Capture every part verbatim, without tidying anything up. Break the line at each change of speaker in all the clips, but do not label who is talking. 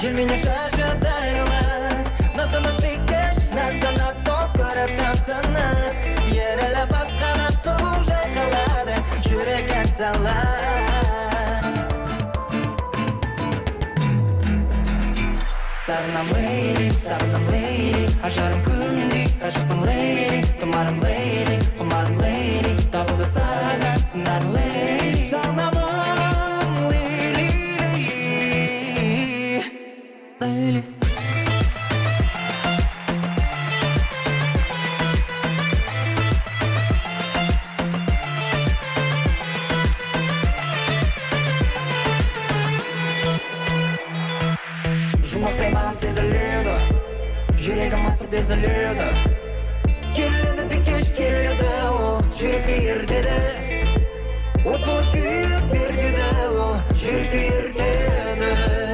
Желмене шашатайлар Назанат бекеш, назданат токарып тапсанат Ерелі басқана сұлу жайқалады Жүрек әрсалар Сағынам лейли, сағынам лейли Ажарым күндей, қашықпын лейли Тұмарым лейли, құмарым лейли Табылды саған сынар лейли Сағынамын лейли, лейли Жұмақтай маған сезіледі Жүрегім асып безіледі Келеді бекеш келеді ол Жүректі ертеді От болып күйіп бердеді ол Жүректі ертеді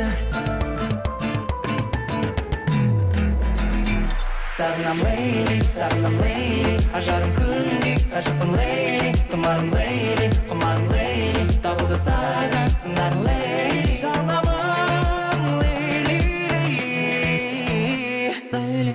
Сағынам лейли, сағынам лейли Ажарым күндей, қашықпын лейли Тұмарым лейли, құмарым лейли Табылды саған сыңар лейли Сағынамын лейли, лейли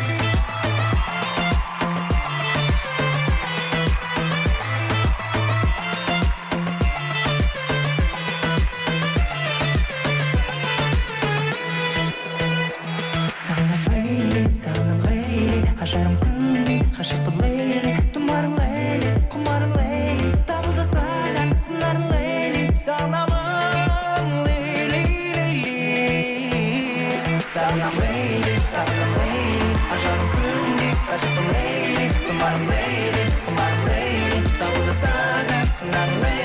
Сағынам лейли, сағынам лейли Ажарым күндей, қашықпын лейли Тұмарым лейли, құмарым лейли Табылды саған сыңар лейли Сағынамын лейли, лейли Сағынам лейли, сағынам лейли Ажарым күндей, қашықпын лейли Тұмарым лейли, құмарым лейли Табылды саған сыңар лейли